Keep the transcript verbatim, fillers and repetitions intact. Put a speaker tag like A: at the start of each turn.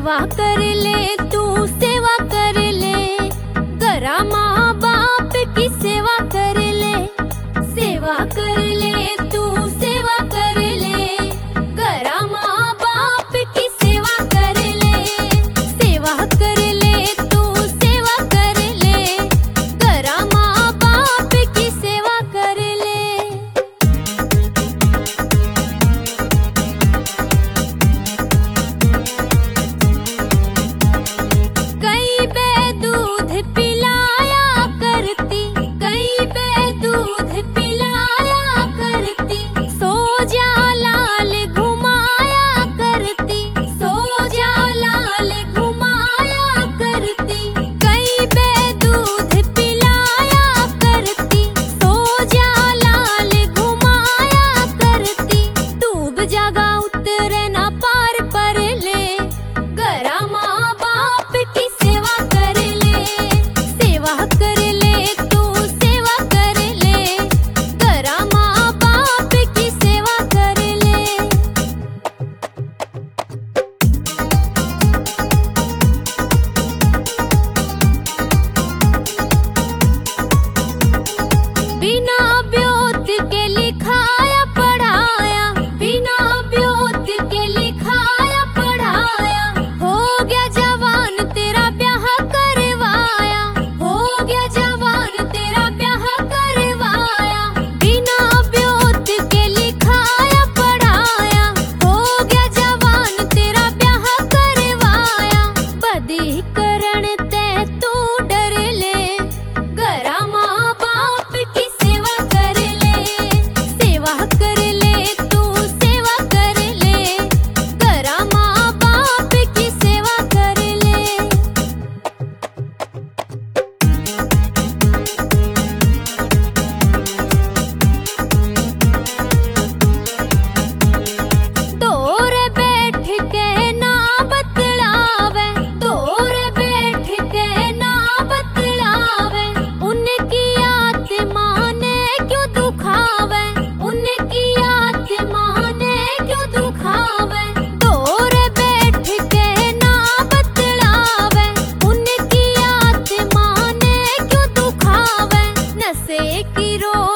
A: सेवा कर ले तू सेवा कर ले, गरा माँ बाप की सेवा कर ले। सेवा कर ले तू सेवा कर ले, गरा माँ बाप की सेवा कर ले। सेवा कर ले तू सेवा कर ले, गरा माँ बाप की सेवा कर ले। कई बे दूध पिलाया करती, कई बे दूध पिलाया करती, सो जा लाल घुमाया करती, सो जा लाल घुमाया करती। कई बे दूध पिलाया करती, सो जा लाल घुमाया करती। डूब जागा उतरे ना पार पर ले, गरा माँ बाप की सेवा कर ले। सेवा कर ले तू सेवा कर ले, गरा माँ बाप की सेवा कर ले। बिना ब्योत के लिखाया पढ़ाया, बिना ब्योत के लिखाया पढ़ाया। हो गया जवान तेरा ब्याह करवाया, हो गया जवान तेरा ब्याह करवाया। बिना ब्योत के लिखाया पढ़ाया, हो गया जवान तेरा ब्याह करवाया। बदी करण ते तू डर ले, गरा माँ बाप की सेवा कर ले। सेवा कर ले तू सेवा कर ले, गरा माँ बाप की सेवा कर ले। दूर बैठ के ना बतलावे, दूर बैठ के ना बतलावे। उनकी आत्मा ने क्यों दुखावे, उनकी आत्मा ने क्यों दुखावे। दूर बैठ के ना बतलावे, उनकी आत्मा ने क्यों दुखावे। नशे की रो